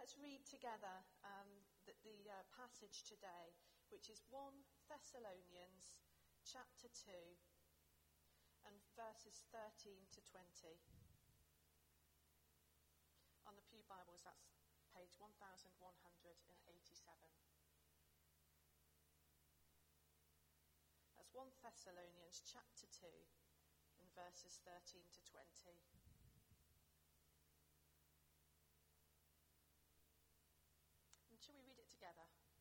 let's read together the passage today, which is 1 Thessalonians chapter 2 and verses 13 to 20. On the Pew Bibles, that's page 1187. That's 1 Thessalonians chapter 2 and verses 13 to 20. And shall we read it together?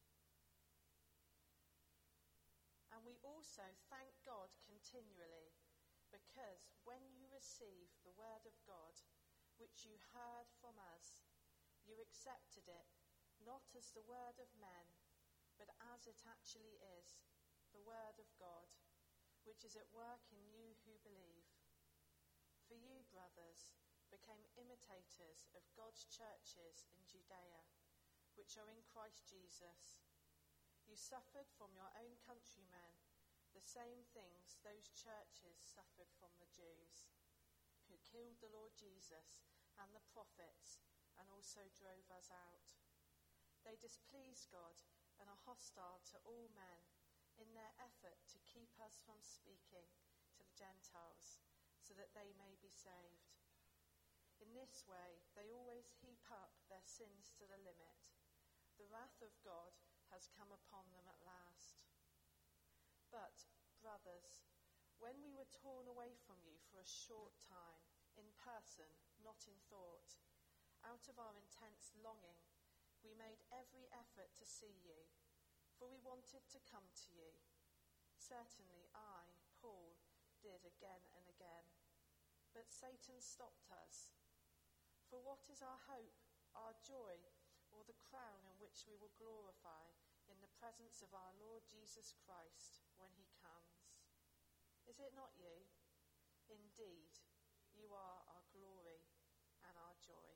And we also thank God continually, because when you received the word of God, which you heard from us, you accepted it, not as the word of men, but as it actually is, the word of God, which is at work in you who believe. For you, brothers, became imitators of God's churches in Judea, which are in Christ Jesus. You suffered from your own countrymen the same things those churches suffered from the Jews, who killed the Lord Jesus and the prophets, and also drove us out. They displease God and are hostile to all men in their effort to keep us from speaking to the Gentiles, so that they may be saved. In this way, they always heap up their sins to the limit. The wrath of God has come upon them at last. But, brothers, when we were torn away from you for a short time, in person, not in thought, out of our intense longing, we made every effort to see you, for we wanted to come to you. Certainly I, Paul, did again and again. But Satan stopped us. For what is our hope, our joy, or the crown in which we will glorify in the presence of our Lord Jesus Christ when he comes? Is it not you? Indeed, you are our glory and our joy.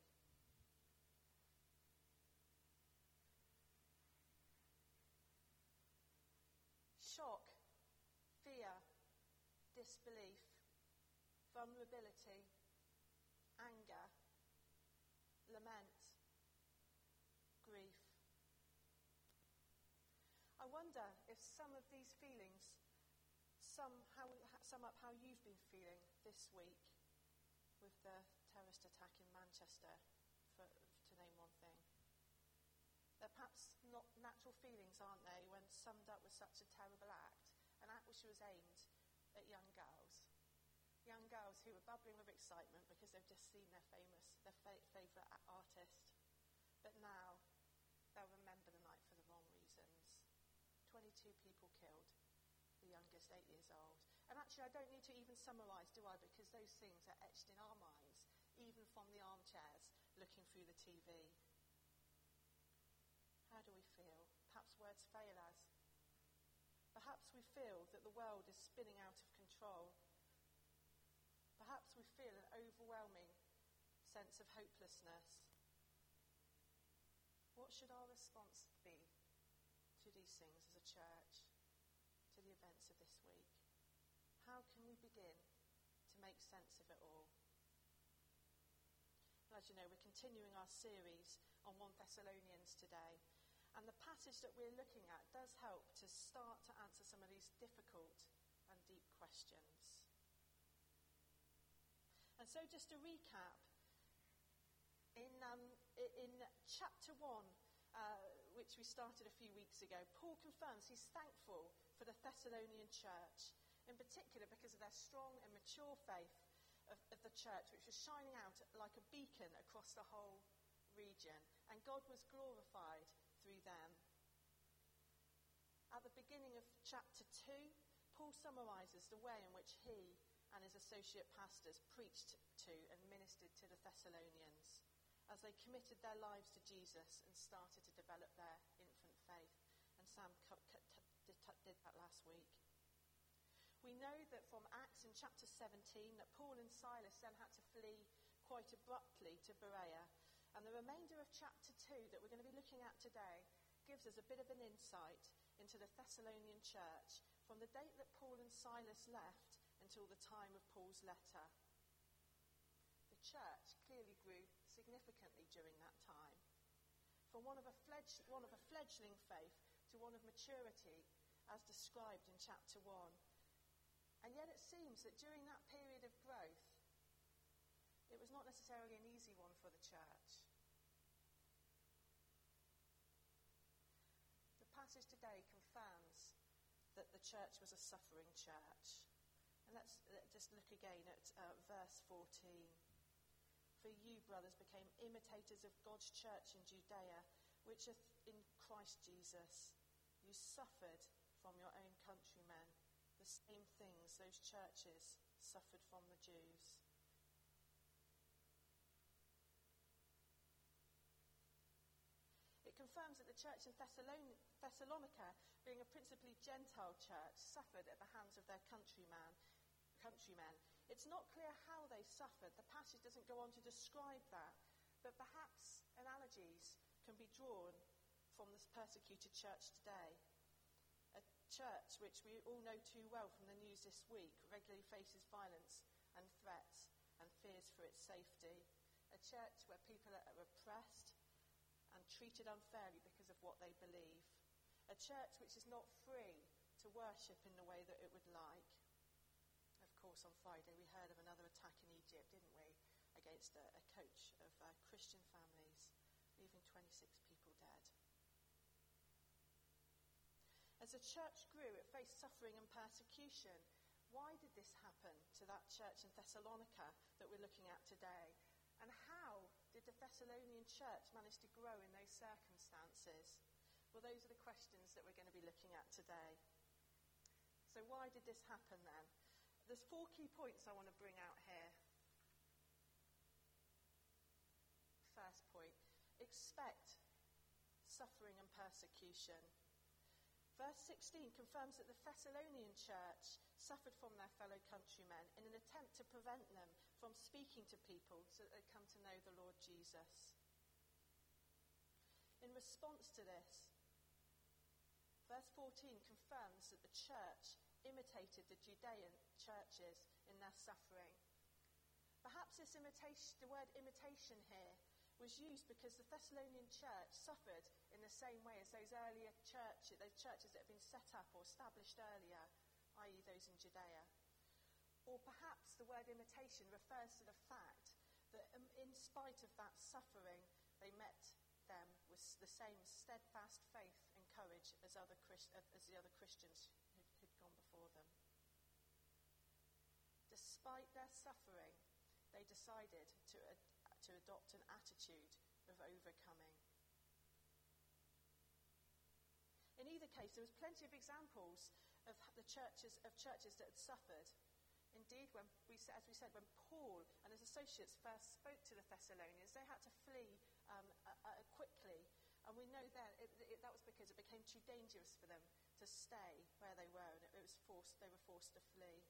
Shock, fear, disbelief, vulnerability, anger, lament, grief. I wonder if some of these feelings sum up how you've been feeling this week with the terrorist attack in Manchester, to name one thing. They're perhaps not natural feelings, aren't they, when summed up with such a terrible act, an act which was aimed at young girls who were bubbling with excitement because they've just seen their favourite artist. But now they'll remember the night for the wrong reasons. 22 people killed, the youngest 8 years old. And actually, I don't need to even summarise, do I? Because those things are etched in our minds, even from the armchairs looking through the TV. How do we feel? Perhaps words fail us. Perhaps we feel that the world is spinning out of control. Perhaps we feel an overwhelming sense of hopelessness. What should our response be to these things as a church, to the events of this week? How can we begin to make sense of it all? Well, as you know, we're continuing our series on 1 Thessalonians today, and the passage that we're looking at does help to start to answer some of these difficult and deep questions. And so just to recap, in chapter 1, which we started a few weeks ago, Paul confirms he's thankful for the Thessalonian church, in particular because of their strong and mature faith of the church, which was shining out like a beacon across the whole region, and God was glorified through them. At the beginning of chapter 2, Paul summarises the way in which he and his associate pastors preached to and ministered to the Thessalonians as they committed their lives to Jesus and started to develop their infant faith. And Sam did that last week. We know that from Acts in chapter 17 that Paul and Silas then had to flee quite abruptly to Berea. And the remainder of chapter 2 that we're going to be looking at today gives us a bit of an insight into the Thessalonian church from the date that Paul and Silas left until the time of Paul's letter. The church clearly grew significantly during that time. from one of a fledgling faith to one of maturity, as described in chapter 1. And yet it seems that during that period of growth, it was not necessarily an easy one for the church. The passage today confirms that the church was a suffering church. And let's just look again at verse 14. For you, brothers, became imitators of God's church in Judea, which is in Christ Jesus. You suffered from your own countrymen the same things those churches suffered from the Jews. It confirms that the church in Thessalonica, being a principally Gentile church, suffered at the hands of their countrymen. It's not clear how they suffered. The passage doesn't go on to describe that, but perhaps analogies can be drawn from this persecuted church today. A church which we all know too well from the news this week regularly faces violence and threats and fears for its safety. A church where people are oppressed and treated unfairly because of what they believe. A church which is not free to worship in the way that it would like. Of course, on Friday we heard of another attack in Egypt, didn't we, against a coach of Christian families, leaving 26 people dead. As the church grew, it faced suffering and persecution. Why did this happen to that church in Thessalonica that we're looking at today? And how did the Thessalonian church manage to grow in those circumstances? Well, those are the questions that we're going to be looking at today. So why did this happen then? There's 4 key points I want to bring out here. First point, expect suffering and persecution. Verse 16 confirms that the Thessalonian church suffered from their fellow countrymen in an attempt to prevent them from speaking to people so that they come to know the Lord Jesus. In response to this, verse 14 confirms that the church imitated the Judean churches in their suffering. Perhaps this the word imitation here, was used because the Thessalonian church suffered in the same way as those churches that had been set up or established earlier, i.e. those in Judea. Or perhaps the word imitation refers to the fact that in spite of that suffering, they met them with the same steadfast faith and courage as the other Christians who'd gone before them. Despite their suffering, they decided to adopt an attitude of overcoming. In either case, there was plenty of examples of the churches that had suffered. Indeed, when Paul and his associates first spoke to the Thessalonians, they had to flee quickly. And we know that was because it became too dangerous for them to stay where they were, and they were forced to flee.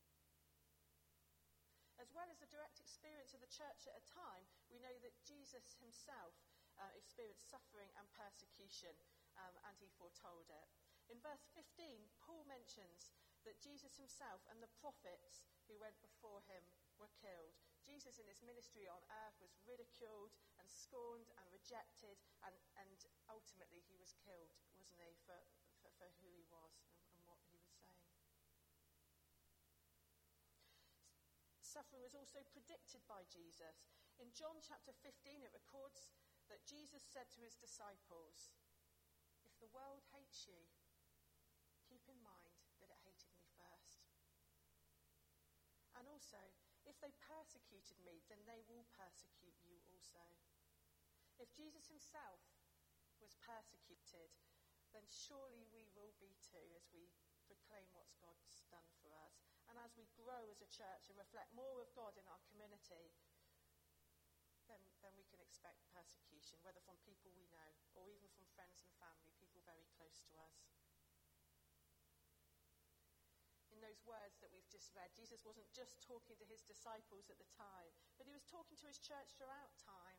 As well as the direct experience of the church at a time, we know that Jesus himself experienced suffering and persecution, and he foretold it. In verse 15, Paul mentions that Jesus himself and the prophets who went before him were killed. Jesus in his ministry on earth was ridiculed and scorned and rejected, and ultimately he was killed, wasn't he, for who he was and what he was saying. Suffering was also predicted by Jesus. In John chapter 15, it records that Jesus said to his disciples, "If the world hates you, keep in mind that it hated me first. And also, if they persecuted me, then they will persecute you also." If Jesus himself was persecuted, then surely we will be too, as we proclaim what God's done for us. And as we grow as a church and reflect more of God in our community, then we can expect persecution, whether from people we know or even from friends and family, people very close to us. In those words that we've just read, Jesus wasn't just talking to his disciples at the time, but he was talking to his church throughout time.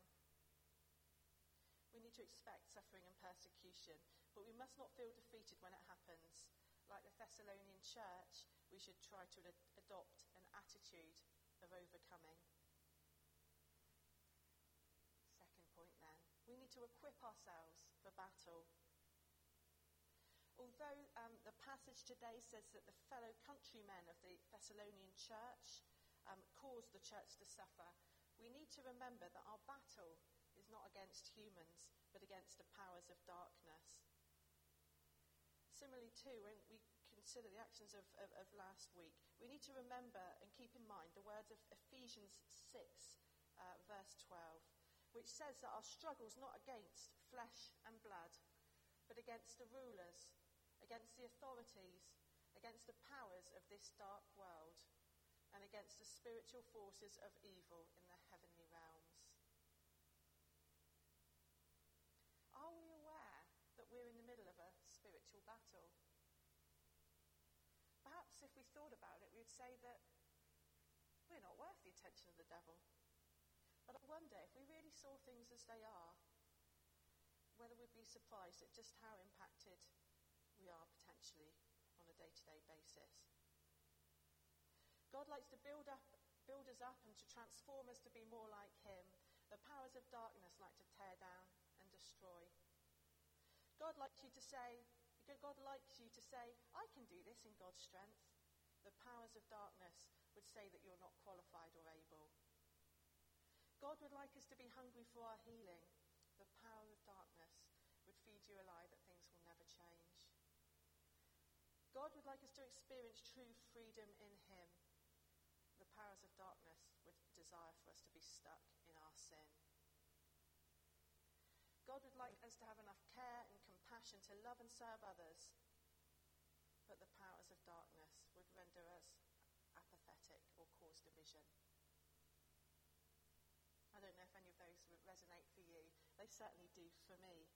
We need to expect suffering and persecution, but we must not feel defeated when it happens. Like the Thessalonian church, we should try to adopt an attitude of overcoming. Second point then, we need need to equip ourselves for battle. Although the passage today says that the fellow countrymen of the Thessalonian church caused the church to suffer, we need to remember that our battle is not against humans, but against the powers of darkness. Similarly, too, when we consider the actions of last week, we need to remember and keep in mind the words of Ephesians 6, verse 12, which says that our struggle is not against flesh and blood, but against the rulers, against the authorities, against the powers of this dark world, and against the spiritual forces of evil in the heavenly realms. Are we aware that we're in the middle of a spiritual battle? Perhaps if we thought about it, we'd say that we're not worth the attention of the devil. But I wonder, if we really saw things as they are, whether we'd be surprised at just how impacted we are potentially on a day-to-day basis. God likes to build us up and to transform us to be more like him. The powers of darkness like to tear down and destroy. God likes you to say, I can do this in God's strength. The powers of darkness would say that you're not qualified or able. God would like us to be hungry for our healing. The power of darkness would feed you a lie that things will never change. God would like us to experience true freedom in him. The powers of darkness would desire for us to be stuck in our sin. God would like us to have enough care and compassion to love and serve others, but the powers of darkness would render us apathetic or cause division. I don't know if any of those would resonate for you. They certainly do for me.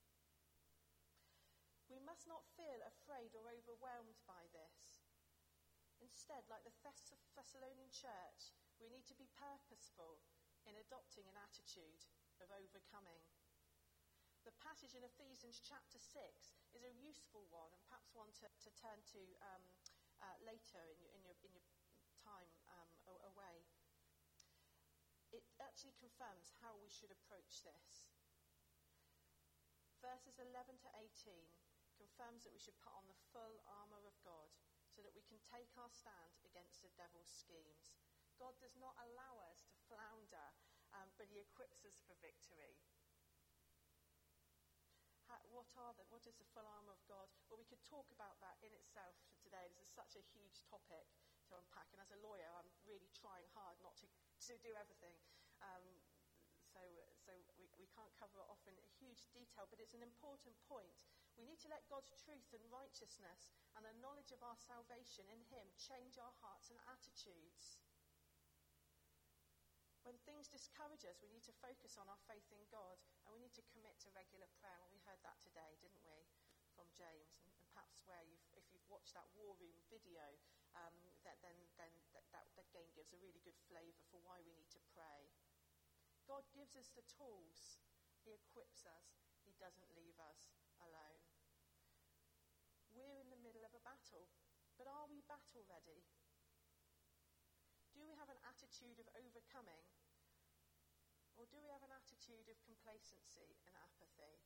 We must not feel afraid or overwhelmed by this. Instead, like the Thessalonian church, we need to be purposeful in adopting an attitude of overcoming. The passage in Ephesians chapter 6 is a useful one, and perhaps one to turn to later in your time away. It actually confirms how we should approach this. Verses 11 to 18 confirms that we should put on the full armour of God so that we can take our stand against the devil's schemes. God does not allow us to flounder, but he equips us for victory. What is the full armour of God? Well, we could talk about that in itself today. This is such a huge topic to unpack, and as a lawyer, I'm really trying hard not to do everything. So we can't cover it off in huge detail, but it's an important point. We need to let God's truth and righteousness and the knowledge of our salvation in him change our hearts and attitudes. When things discourage us, we need to focus on our faith in God, and we need to commit to regular prayer. And we heard that today, didn't we, from James? And perhaps if you've watched that War Room video, that again gives a really good flavour for why we need to pray. God gives us the tools. He equips us. He doesn't leave us alone. We're in the middle of a battle, but are we battle ready? Do we have an attitude of overcoming, or do we have an attitude of complacency and apathy?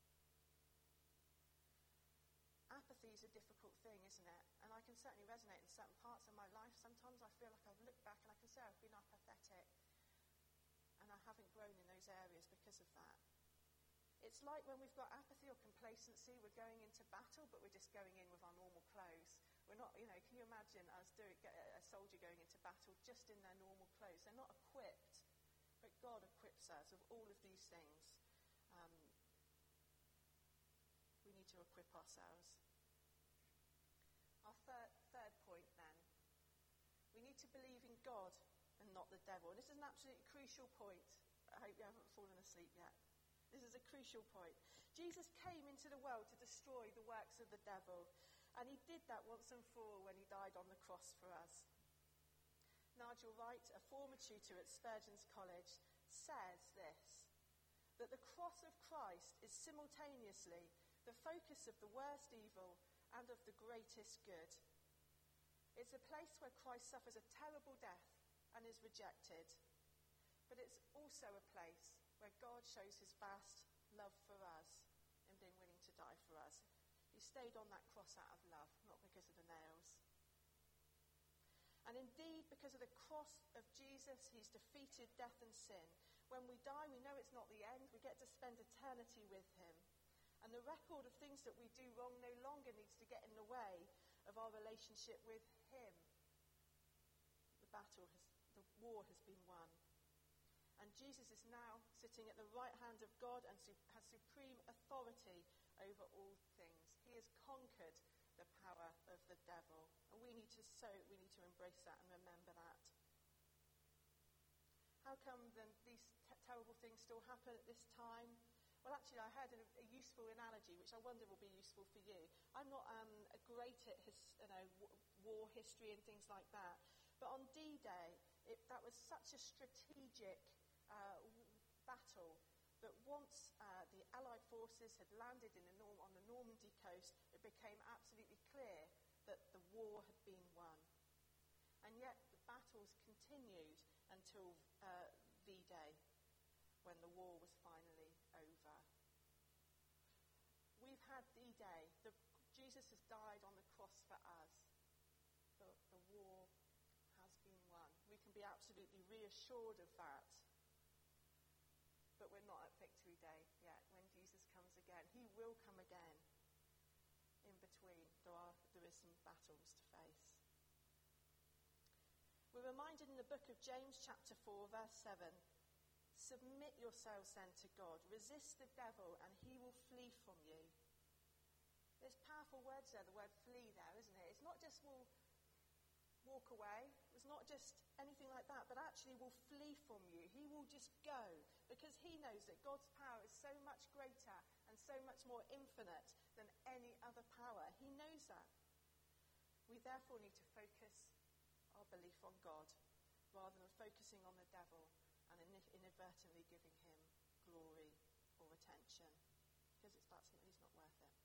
Apathy is a difficult thing, isn't it? And I can certainly resonate in certain parts of my life. Sometimes I feel like I've looked back and I can say I've been apathetic, and I haven't grown in those areas because of that. It's like when we've got apathy or complacency, we're going into battle, but we're just going in with our normal clothes. We're not, can you imagine us a soldier going into battle just in their normal clothes? They're not equipped, but God equips us with all of these things. We need to equip ourselves. Our third point then, we need to believe in God and not the devil. And this is an absolutely crucial point. I hope you haven't fallen asleep yet. This is a crucial point. Jesus came into the world to destroy the works of the devil, and he did that once and for all when he died on the cross for us. Nigel Wright, a former tutor at Spurgeon's College, says this, that the cross of Christ is simultaneously the focus of the worst evil and of the greatest good. It's a place where Christ suffers a terrible death and is rejected, but it's also a place where God shows his vast love for us in being willing to die for us. He stayed on that cross out of love, not because of the nails. And indeed, because of the cross of Jesus, he's defeated death and sin. When we die, we know it's not the end. We get to spend eternity with him. And the record of things that we do wrong no longer needs to get in the way of our relationship with him. The war has been won. And Jesus is now sitting at the right hand of God and has supreme authority over all things. He has conquered the power of the devil. And we need to embrace that and remember that. How come then these terrible things still happen at this time? Well, actually, I heard a useful analogy, which I wonder will be useful for you. I'm not great at war history and things like that. But on D-Day, that was such a strategic battle that once the Allied forces had landed on the Normandy coast, it became absolutely clear that the war had been won. And yet the battles continued until V-Day, when the war was finally over. We've had D-Day. Jesus has died on the cross for us. The war has been won. We can be absolutely reassured of that. But we're not at Victory Day yet. When Jesus comes again, he will come again. In between, there is some battles to face. We're reminded in the book of James chapter 4 verse 7, submit yourselves then to God, resist the devil and he will flee from you. There's powerful words there, the word flee there, isn't it? It's not just will walk away, it's not just anything like that, but actually will flee from you. He will just go, because he knows that God's power is so much greater and so much more infinite than any other power. He knows that. We therefore need to focus our belief on God rather than focusing on the devil and inadvertently giving him glory or attention, because he's not worth it.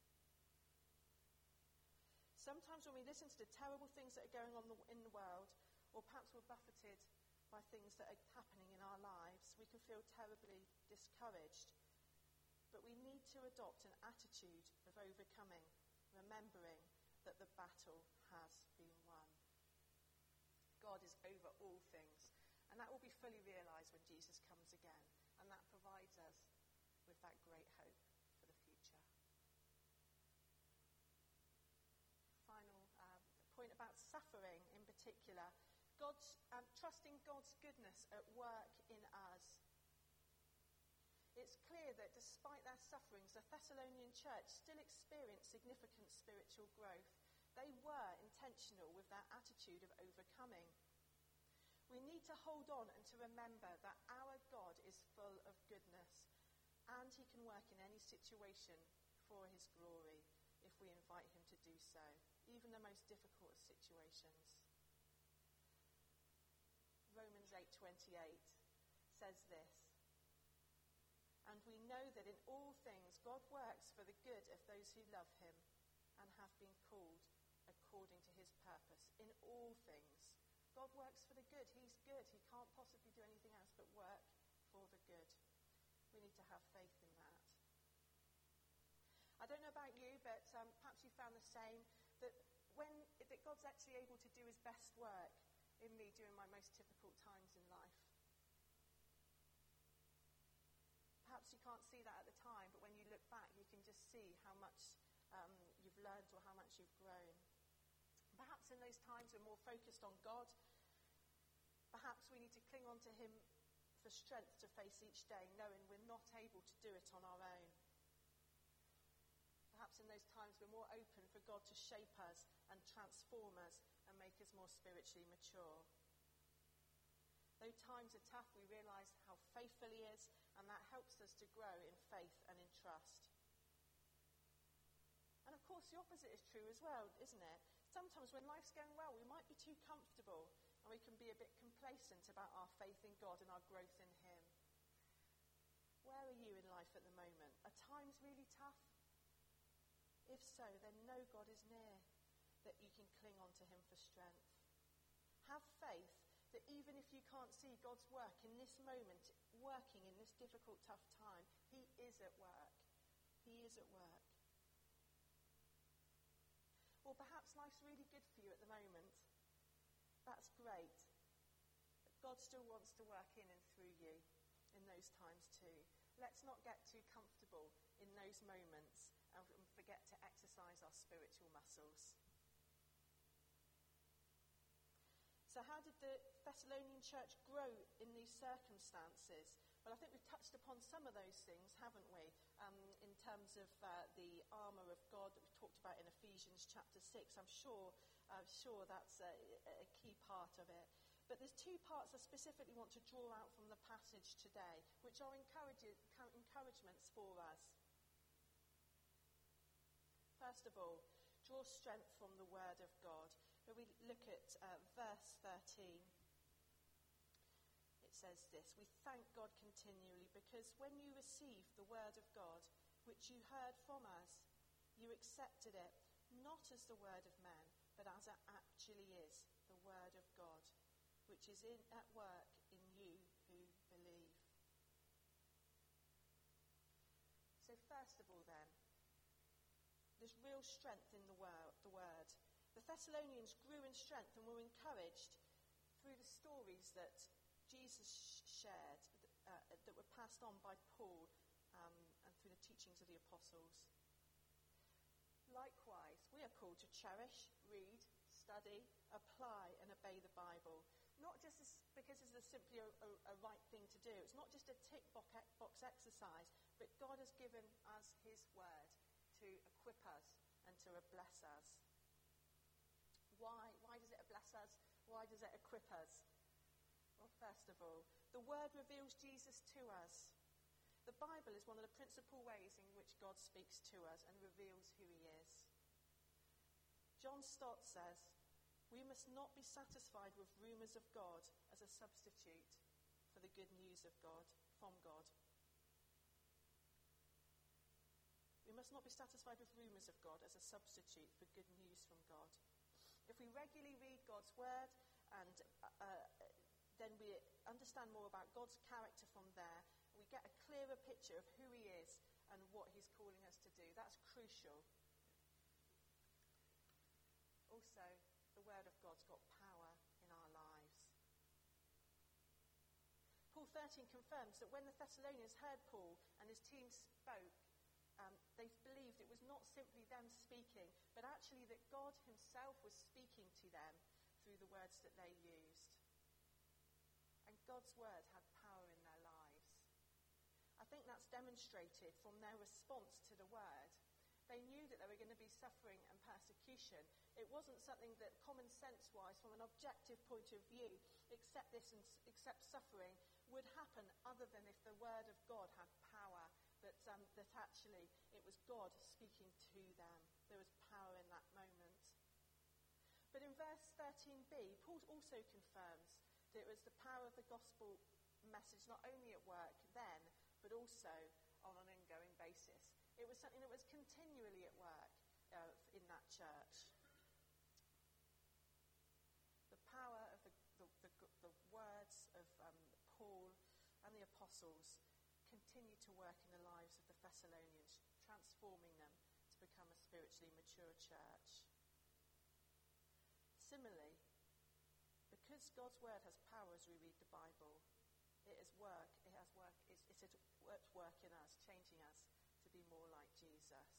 Sometimes when we listen to the terrible things that are going on in the world, or perhaps we're buffeted by things that are happening in our lives, we can feel terribly discouraged. But we need to adopt an attitude of overcoming, remembering that the battle has been won. God is over all things, and that will be fully realised when Jesus comes again, and that provides us with that great hope for the future. Final point about suffering in particular. Trusting God's goodness at work in us. It's clear that despite their sufferings, the Thessalonian church still experienced significant spiritual growth. They were intentional with their attitude of overcoming. We need to hold on and to remember that our God is full of goodness, and he can work in any situation for his glory if we invite him to do so, even the most difficult of situations. Romans 8:28 says this, and we know that in all things God works for the good of those who love him and have been called according to his purpose. In all things, God works for the good. He's good. He can't possibly do anything else but work for the good. We need to have faith in that. I don't know about you, but perhaps you found the same, that God's actually able to do his best work in me during my most difficult times in life. Perhaps you can't see that at the time, but when you look back, you can just see how much you've learned or how much you've grown. Perhaps in those times we're more focused on God. Perhaps we need to cling on to him for strength to face each day, knowing we're not able to do it on our own. Perhaps in those times we're more open for God to shape us and transform us and make us more spiritually mature. Though times are tough, we realise how faithful he is, and that helps us to grow in faith and in trust. And of course, the opposite is true as well, isn't it? Sometimes when life's going well, we might be too comfortable, and we can be a bit complacent about our faith in God and our growth in him. Where are you in life at the moment? Are times really tough? If so, then know God is near, that you can cling on to him for strength. Have faith That even if you can't see God's work in this moment, working in this difficult, tough time, he is at work. He is at work. Or perhaps life's really good for you at the moment. That's great. But God still wants to work in and through you in those times too. Let's not get too comfortable in those moments and forget to exercise our spiritual muscles. So how did the Thessalonian church grow in these circumstances? Well, I think we've touched upon some of those things, haven't we? In terms of the armour of God that we talked about in Ephesians chapter 6. I'm sure that's a key part of it. But there's two parts I specifically want to draw out from the passage today, which are encouragements for us. First of all, draw strength from the Word of God. When we look at verse 13, it says this: "We thank God continually because when you received the Word of God, which you heard from us, you accepted it, not as the word of man, but as it actually is, the Word of God, which is at work in you who believe." So first of all then, there's real strength in the word. The Thessalonians grew in strength and were encouraged through the stories that Jesus shared, that were passed on by Paul and through the teachings of the apostles. Likewise, we are called to cherish, read, study, apply and obey the Bible. Not just because it's simply a right thing to do. It's not just a tick box exercise, but God has given us his word to equip us and to bless us. Why? Why does it bless us? Why does it equip us? Well, first of all, the word reveals Jesus to us. The Bible is one of the principal ways in which God speaks to us and reveals who he is. John Stott says, "We must not be satisfied with rumours of God as a substitute for the good news of God, from God. We must not be satisfied with rumours of God as a substitute for good news from God." If we regularly read God's word and then we understand more about God's character from there, we get a clearer picture of who he is and what he's calling us to do. That's crucial. Also, the word of God's got power in our lives. Paul 13 confirms that when the Thessalonians heard Paul and his team spoke, they believed it was not simply them speaking, but actually that God himself was speaking to them through the words that they used. And God's word had power in their lives. I think that's demonstrated from their response to the word. They knew that they were going to be suffering and persecution. It wasn't something that common sense-wise, from an objective point of view, accept this and accept suffering, would happen other than if the word of God had power. That actually it was God speaking to them. There was power in that moment. But in verse 13b, Paul also confirms that it was the power of the gospel message not only at work then, but also on an ongoing basis. It was something that was continually at work in that church. The power of the words of Paul and the apostles continued to work in the lives of the Thessalonians, transforming them to become a spiritually mature church. Similarly, because God's word has power as we read the Bible, it's at work in us, changing us to be more like Jesus.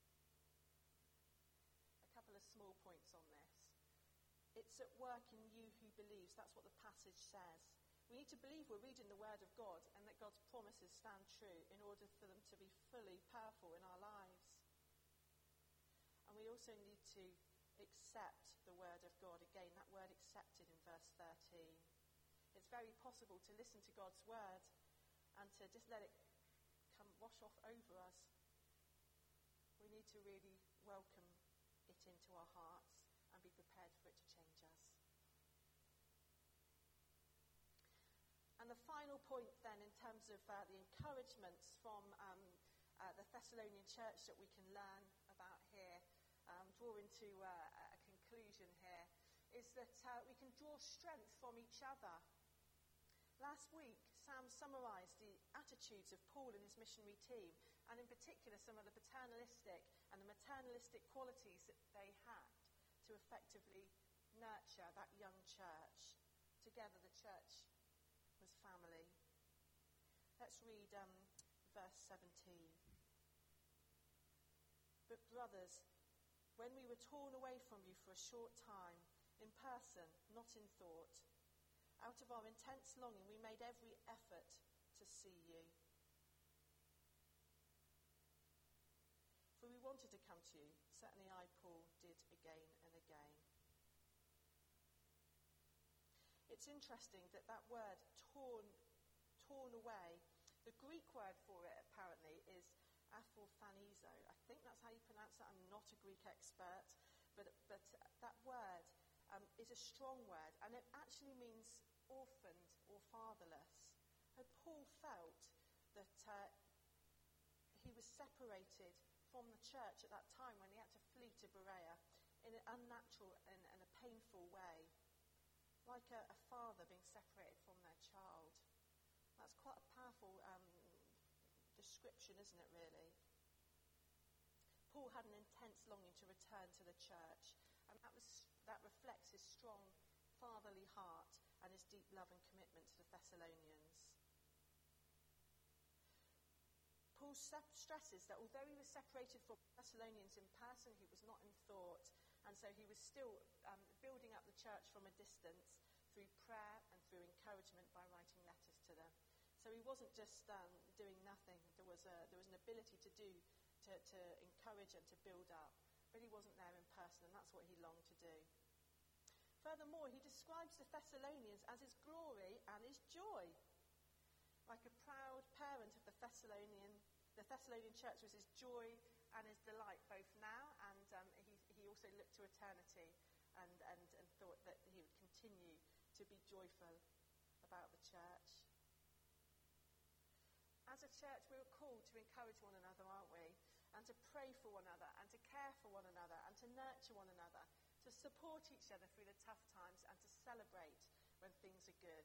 A couple of small points on this. It's at work in you who believes. That's what the passage says. We need to believe we're reading the word of God and that God's promises stand true in order for them to be fully powerful in our lives. And we also need to accept the word of God. Again, that word accepted in verse 13. It's very possible to listen to God's word and to just let it come wash off over us. We need to really welcome it into our hearts and be prepared for it to change us. And the final point then, in terms of the encouragements from the Thessalonian church that we can learn about here, draw into a conclusion here, is that we can draw strength from each other. Last week, Sam summarised the attitudes of Paul and his missionary team, and in particular some of the paternalistic and the maternalistic qualities that they had to effectively nurture that young church. Together the church was family. Let's read verse 17. But brothers, when we were torn away from you for a short time, in person, not in thought, out of our intense longing, we made every effort to see you. For we wanted to come to you. Certainly I, Paul, did again and again. It's interesting that word, torn away, the Greek word for it apparently is aphophanizo. I think that's how you pronounce it. I'm not a Greek expert, but that word is a strong word, and it actually means orphaned or fatherless. And Paul felt that he was separated from the church at that time when he had to flee to Berea in an unnatural and a painful way, like a father being separated from their child. That's quite a powerful description, isn't it, really? Paul had an intense longing to return to the church, and that reflects his strong fatherly heart and his deep love and commitment to the Thessalonians. Paul stresses that although he was separated from Thessalonians in person, he was not in thought, and so he was still building up the church from a distance through prayer and through encouragement by writing letters to them. So he wasn't just doing nothing. There was an ability to encourage and to build up, but he wasn't there in person, and that's what he longed to do. Furthermore, he describes the Thessalonians as his glory and his joy. Like a proud parent of the Thessalonian church was his joy and his delight both now, and he also looked to eternity and thought that he would continue to be joyful about the church. As a church, we are called to encourage one another, aren't we? And to pray for one another, and to care for one another, and to nurture one another, to support each other through the tough times, and to celebrate when things are good.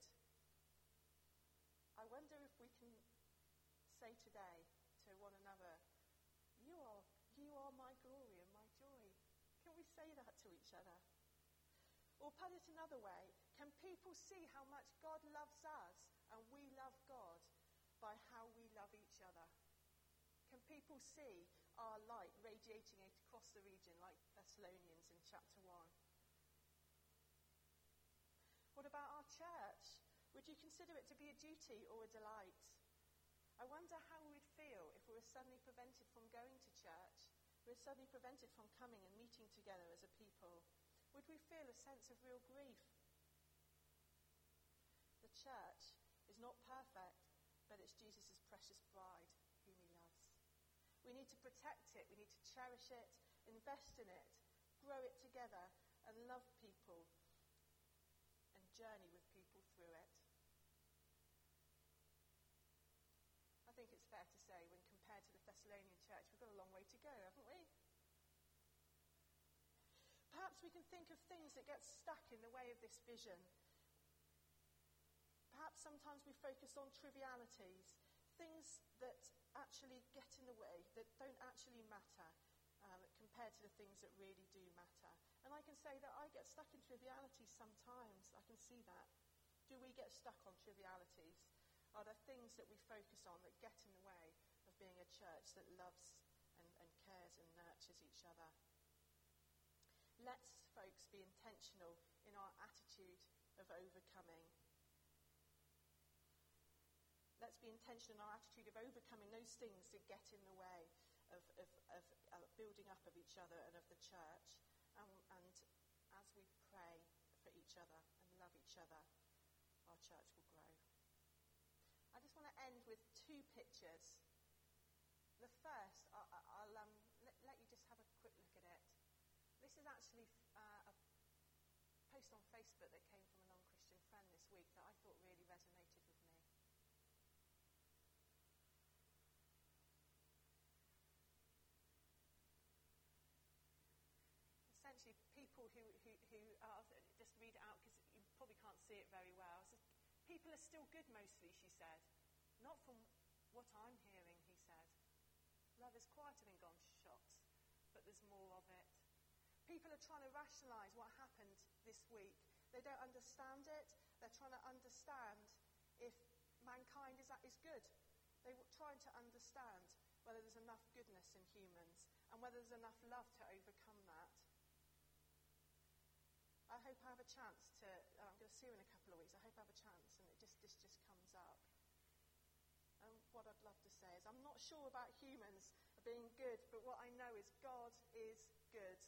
I wonder if we can say today to one another, you are my glory and my joy. Can we say that to each other? Or put it another way, can people see how much God loves us and we love God by how we love each other? Can people see our light radiating across the region like Thessalonians in chapter 1? What about our church? Would you consider it to be a duty or a delight? I wonder how we'd feel if we were suddenly prevented from going to church. We were suddenly prevented from coming and meeting together as a people. Would we feel a sense of real grief? The church is not perfect, but it's Jesus' precious bride whom he loves. We need to protect it, we need to cherish it, invest in it, grow it together, and love people and journey with people through it. I think it's fair to say, when compared to the Thessalonian church, we've got a long way to go, haven't we? Perhaps we can think of things that get stuck in the way of this vision. Perhaps sometimes we focus on trivialities, things that actually get in the way, that don't actually matter, compared to the things that really do matter. And I can say that I get stuck in trivialities sometimes. I can see that. Do we get stuck on trivialities? Are there things that we focus on that get in the way of being a church that loves and cares and nurtures each other? Let's, folks, be intentional in our attitude of overcoming. Let's be intentional in our attitude of overcoming those things that get in the way of building up of each other and of the church. And as we pray for each other and love each other, our church will grow. I just want to end with two pictures. The first, I'll let you just have a quick look at it. This is actually a post on Facebook that came from a non-Christian friend this week that I thought really resonated with me. Essentially, people people who just read it out because you probably can't see it very well. It says, people are still good mostly, she said. Not from what I'm hearing, he said. Love is quieter than gone shots, but there's more of it. People are trying to rationalise what happened this week. They don't understand it. They're trying to understand if mankind is good. They're trying to understand whether there's enough goodness in humans and whether there's enough love to overcome that. I hope I have a chance to, I'm going to see her in a couple of weeks, I hope I have a chance and this just comes up. And what I'd love to say is, I'm not sure about humans being good, but what I know is God is good.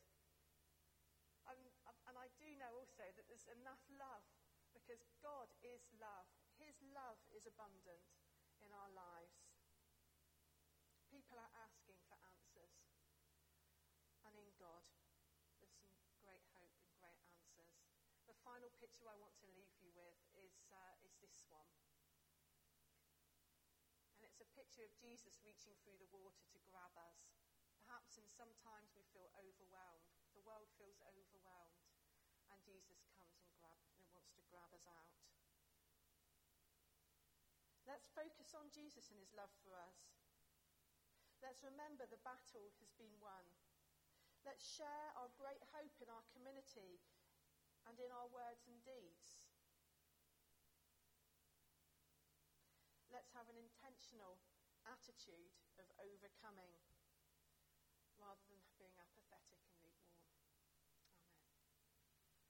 And I do know also that there's enough love, because God is love. His love is abundant in our lives. People are asking for answers. And in God, there's some great hope and great answers. The final picture I want to leave you with is this one. And it's a picture of Jesus reaching through the water to grab us. Perhaps sometimes we feel overwhelmed. The world feels overwhelmed. And Jesus comes and wants to grab us out. Let's focus on Jesus and his love for us. Let's remember the battle has been won. Let's share our great hope in our community and in our words and deeds. Let's have an intentional attitude of overcoming rather than being apathetic and